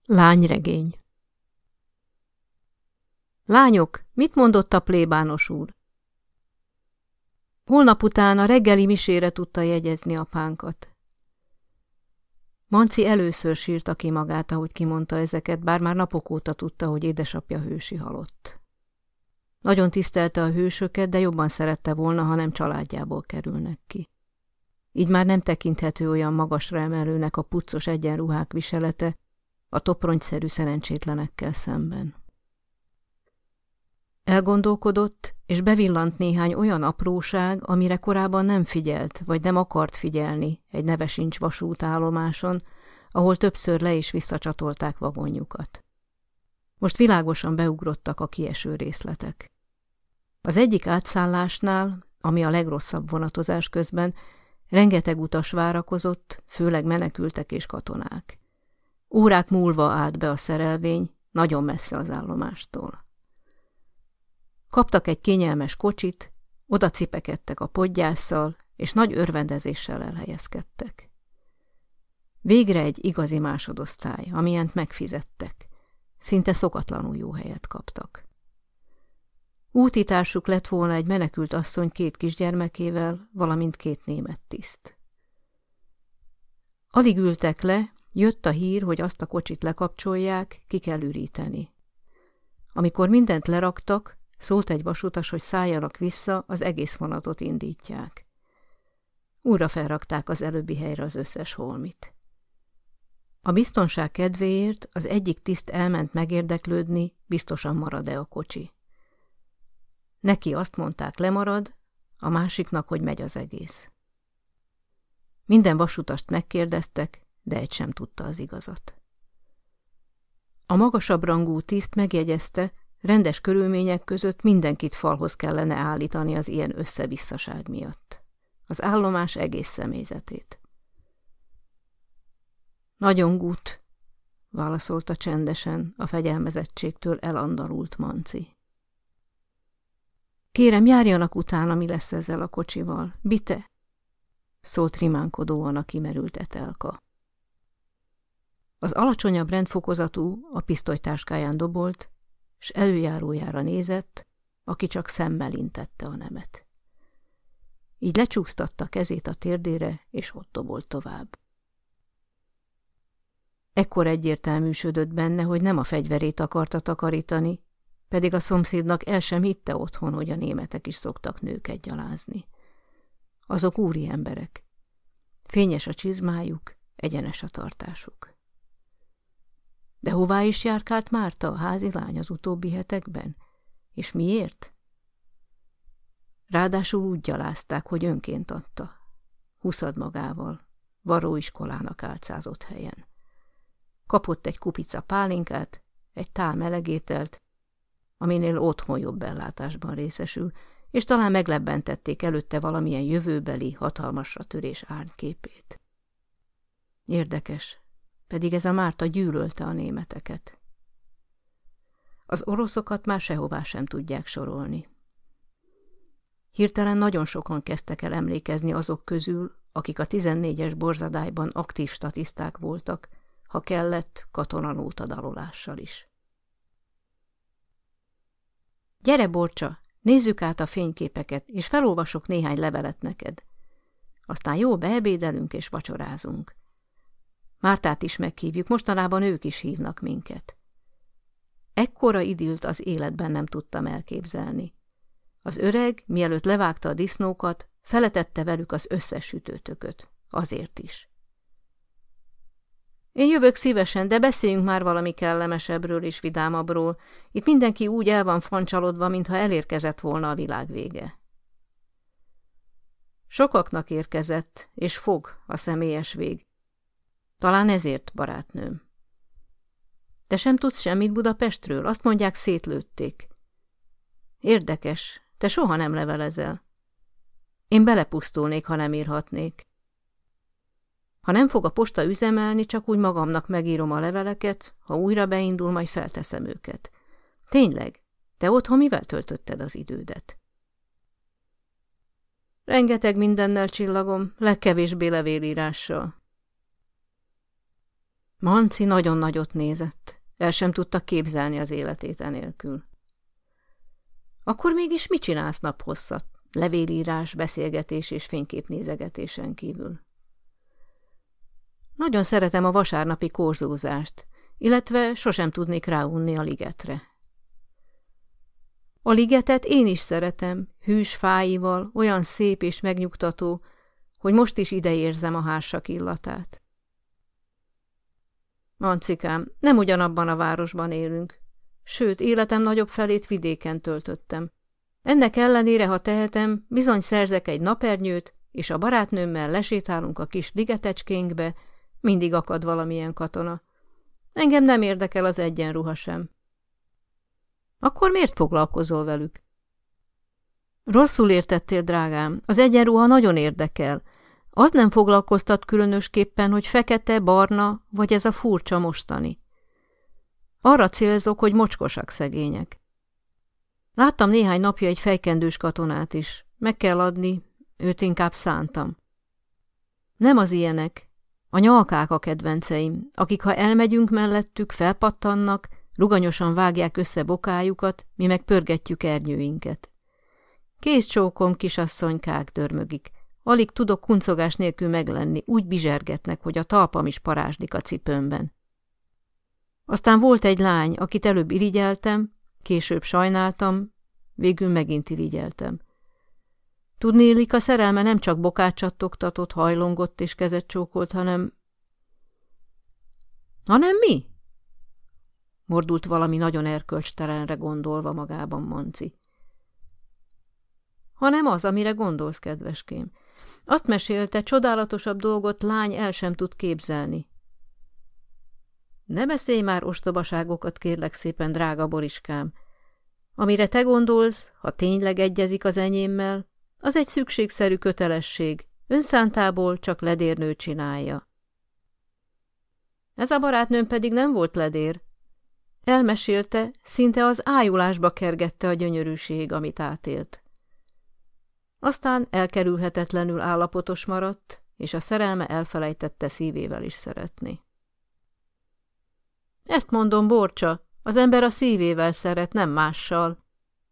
Lányregény. Lányok, mit mondott a plébános úr? Holnap után a reggeli misére tudta jegyezni apánkat. Manci először sírta ki magát, ahogy kimondta ezeket, bár már napok óta tudta, hogy édesapja hősi halott. Nagyon tisztelte a hősöket, de jobban szerette volna, ha nem családjából kerülnek ki. Így már nem tekinthető olyan magasra emelőnek a puccos egyenruhák viselete a topronyszerű szerencsétlenekkel szemben. Elgondolkodott, és bevillant néhány olyan apróság, amire korábban nem figyelt, vagy nem akart figyelni egy nevesincs vasútállomáson, ahol többször le is visszacsatolták vagonjukat. Most világosan beugrottak a kieső részletek. Az egyik átszállásnál, ami a legrosszabb vonatozás közben, rengeteg utas várakozott, főleg menekültek és katonák. Órák múlva állt be a szerelvény, nagyon messze az állomástól. Kaptak egy kényelmes kocsit, oda cipekedtek a podgyásszal, és nagy örvendezéssel elhelyezkedtek. Végre egy igazi másodosztály, amilyent megfizettek. Szinte szokatlanul jó helyet kaptak. Útitársuk lett volna egy menekült asszony 2 kisgyermekével, valamint 2 német tiszt. Alig ültek le, jött a hír, hogy azt a kocsit lekapcsolják, ki kell üríteni. Amikor mindent leraktak, szólt egy vasutas, hogy szálljanak vissza, az egész vonatot indítják. Újra felrakták az előbbi helyre az összes holmit. A biztonság kedvéért az egyik tiszt elment megérdeklődni, biztosan marad-e a kocsi. Neki azt mondták, lemarad, a másiknak, hogy megy az egész. Minden vasutast megkérdeztek, de egy sem tudta az igazat. A magasabb rangú tiszt megjegyezte, rendes körülmények között mindenkit falhoz kellene állítani az ilyen összevisszaság miatt. Az állomás egész személyzetét. Nagyon gut, válaszolta csendesen a fegyelmezettségtől elandalult Manci. Kérem, járjanak utána, mi lesz ezzel a kocsival. Bitte? Szólt rimánkodóan a kimerült Etelka. Az alacsonyabb rendfokozatú a pisztolytáskáján dobolt, s előjárójára nézett, aki csak szemmel intette a nemet. Így lecsúsztatta kezét a térdére, és ott dobolt tovább. Ekkor egyértelműsödött benne, hogy nem a fegyverét akarta takarítani, pedig a szomszédnak el sem hitte otthon, hogy a németek is szoktak nőket gyalázni. Azok úri emberek. Fényes a csizmájuk, egyenes a tartásuk. De hová is járkált Márta, a házi lány az utóbbi hetekben? És miért? Ráadásul úgy gyalázták, hogy önként adta. Huszad magával, varróiskolának álcázott helyen. Kapott egy kupica pálinkát, egy tál melegételt, aminél otthon jobb ellátásban részesül, és talán meglebbentették előtte valamilyen jövőbeli, hatalmasra törés árnyképét. Érdekes, pedig ez a Márta gyűlölte a németeket. Az oroszokat már sehová sem tudják sorolni. Hirtelen nagyon sokan kezdtek el emlékezni azok közül, akik a 14-es borzadályban aktív statiszták voltak, ha kellett, katonanóta dalolással is. Gyere, Borcsa, nézzük át a fényképeket, és felolvasok néhány levelet neked. Aztán jól beebédelünk és vacsorázunk. Mártát is meghívjuk, mostanában ők is hívnak minket. Ekkora idilt az életben nem tudtam elképzelni. Az öreg, mielőtt levágta a disznókat, feletette velük az összes sütőtököt. Azért is. Én jövök szívesen, de beszéljünk már valami kellemesebbről és vidámabbról. Itt mindenki úgy el van fancsalodva, mintha elérkezett volna a világ vége. Sokaknak érkezett, és fog a személyes vég. Talán ezért, barátnőm. Te sem tudsz semmit Budapestről? Azt mondják, szétlőtték. Érdekes, te soha nem levelezel. Én belepusztulnék, ha nem írhatnék. Ha nem fog a posta üzemelni, csak úgy magamnak megírom a leveleket, ha újra beindul, majd felteszem őket. Tényleg, te otthon mivel töltötted az idődet? Rengeteg mindennel, csillagom, legkevésbé levélírással. Manci nagyon nagyot nézett. El sem tudta képzelni az életét enélkül. Akkor mégis mit csinálsz naphosszat? Levélírás, beszélgetés és fényképnézegetésen kívül. Nagyon szeretem a vasárnapi korzózást, illetve sosem tudnék ráunni a ligetre. A ligetet én is szeretem, hűs fáival, olyan szép és megnyugtató, hogy most is ide érzem a hársak illatát. Mancikám, nem ugyanabban a városban élünk, sőt, életem nagyobb felét vidéken töltöttem. Ennek ellenére, ha tehetem, bizony szerzek egy napernyőt, és a barátnőmmel lesétálunk a kis ligetecskénkbe, mindig akad valamilyen katona. Engem nem érdekel az egyenruha sem. Akkor miért foglalkozol velük? Rosszul értettél, drágám, az egyenruha nagyon érdekel. Az nem foglalkoztat különösképpen, hogy fekete, barna, vagy ez a furcsa mostani. Arra célzok, hogy mocskosak szegények. Láttam néhány napja egy fejkendős katonát is. Meg kell adni, őt inkább szántam. Nem az ilyenek. A nyalkák a kedvenceim, akik ha elmegyünk mellettük, felpattannak, ruganyosan vágják össze bokájukat, mi meg pörgetjük ernyőinket. Kész csókom, kisasszonykák, dörmögik. Alig tudok kuncogás nélkül meglenni, úgy bizsergetnek, hogy a talpam is parázslik a cipőmben. Aztán volt egy lány, akit előbb irigyeltem, később sajnáltam, végül megint irigyeltem. Tudnélik, a szerelme nem csak bokát csattogtatott, hajlongott és kezet csókolt, hanem... Hanem mi? Mordult valami nagyon erkölcstelenre gondolva magában Manci. Hanem az, amire gondolsz, kedveském. Azt mesélte, csodálatosabb dolgot lány el sem tud képzelni. Ne beszélj már ostobaságokat, kérlek szépen, drága Boriskám. Amire te gondolsz, ha tényleg egyezik az enyémmel, az egy szükségszerű kötelesség, önszántából csak ledérnő csinálja. Ez a barátnőm pedig nem volt ledér. Elmesélte, szinte az ájulásba kergette a gyönyörűség, amit átélt. Aztán elkerülhetetlenül állapotos maradt, és a szerelme elfelejtette szívével is szeretni. Ezt mondom, Borcsa, az ember a szívével szeret, nem mással.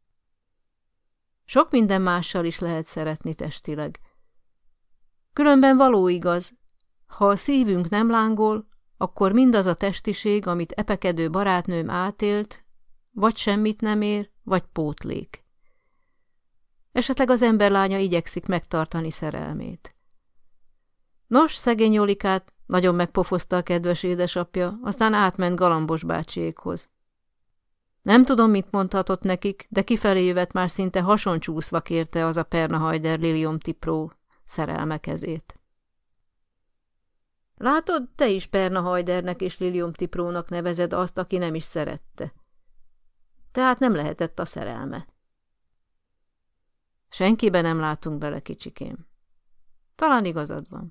Sok minden mással is lehet szeretni testileg. Különben való igaz, ha a szívünk nem lángol, akkor mindaz a testiség, amit epekedő barátnőm átélt, vagy semmit nem ér, vagy pótlék. Esetleg az emberlánya igyekszik megtartani szerelmét. Nos, szegény Jolikát nagyon megpofozta a kedves édesapja, aztán átment Galambos bácsiékhoz. Nem tudom, mit mondhatott nekik, de kifelé jövet már szinte hasoncsúszva kérte az a Pernahajder liliomtipró szerelme kezét. Látod, te is Pernahajdernek és liliomtiprónak nevezed azt, aki nem is szerette. Tehát nem lehetett a szerelme. Senkibe nem látunk bele, kicsikém. Talán igazad van.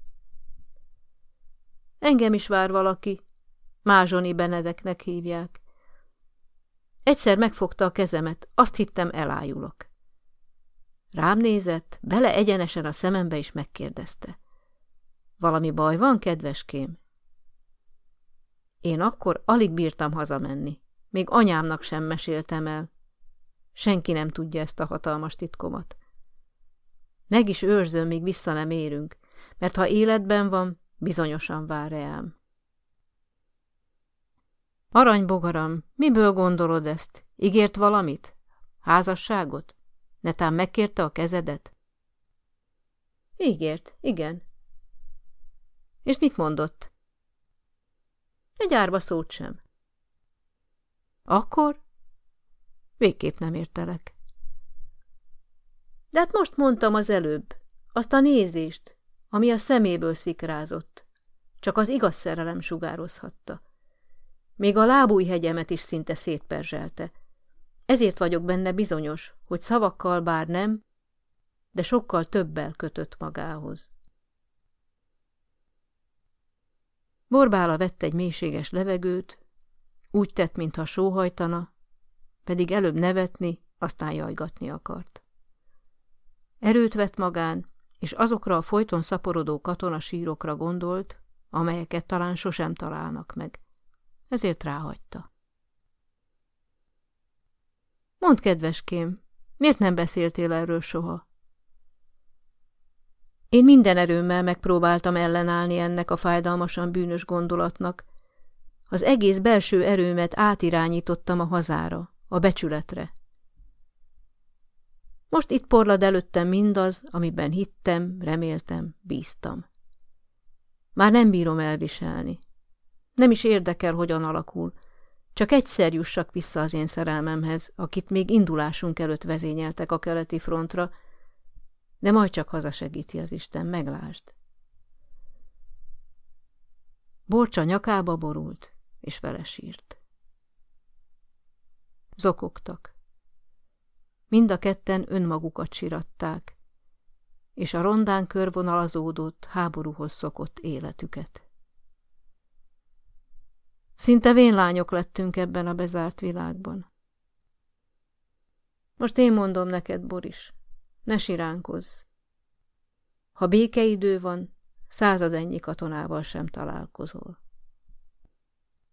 Engem is vár valaki. Mázsoni Benedeknek hívják. Egyszer megfogta a kezemet, azt hittem, elájulok. Rám nézett, bele egyenesen a szemembe is megkérdezte. Valami baj van, kedveském? Én akkor alig bírtam hazamenni. Még anyámnak sem meséltem el. Senki nem tudja ezt a hatalmas titkomat. Meg is őrzöm, míg vissza nem érünk, mert ha életben van, bizonyosan vár rám. Aranybogaram, miből gondolod ezt? Ígért valamit? Házasságot? Netán megkérte a kezedet? Ígért, igen. És mit mondott? Egy árva szót sem. Akkor? Végképp nem értelek. De hát most mondtam az előbb, azt a nézést, ami a szeméből szikrázott. Csak az igaz szerelem sugározhatta. Még a lábújhegyemet is szinte szétperzselte. Ezért vagyok benne bizonyos, hogy szavakkal bár nem, de sokkal többel kötött magához. Borbála vett egy mélységes levegőt, úgy tett, mintha sóhajtana, pedig előbb nevetni, aztán jajgatni akart. Erőt vett magán, és azokra a folyton szaporodó katonasírokra gondolt, amelyeket talán sosem találnak meg. Ezért ráhagyta. Mondd, kedveském, miért nem beszéltél erről soha? Én minden erőmmel megpróbáltam ellenállni ennek a fájdalmasan bűnös gondolatnak. Az egész belső erőmet átirányítottam a hazára, a becsületre. Most itt porlad előttem mindaz, amiben hittem, reméltem, bíztam. Már nem bírom elviselni. Nem is érdekel, hogyan alakul. Csak egyszer jussak vissza az én szerelmemhez, akit még indulásunk előtt vezényeltek a keleti frontra, de majd csak hazasegíti az Isten, meglásd. Borcsa nyakába borult, és vele sírt. Zokogtak. Mind a ketten önmagukat siratták, és a rondán körvonalazódott, háborúhoz szokott életüket. Szinte vénlányok lettünk ebben a bezárt világban. Most én mondom neked, Boris, ne siránkozz. Ha békeidő van, 100 ennyi katonával sem találkozol.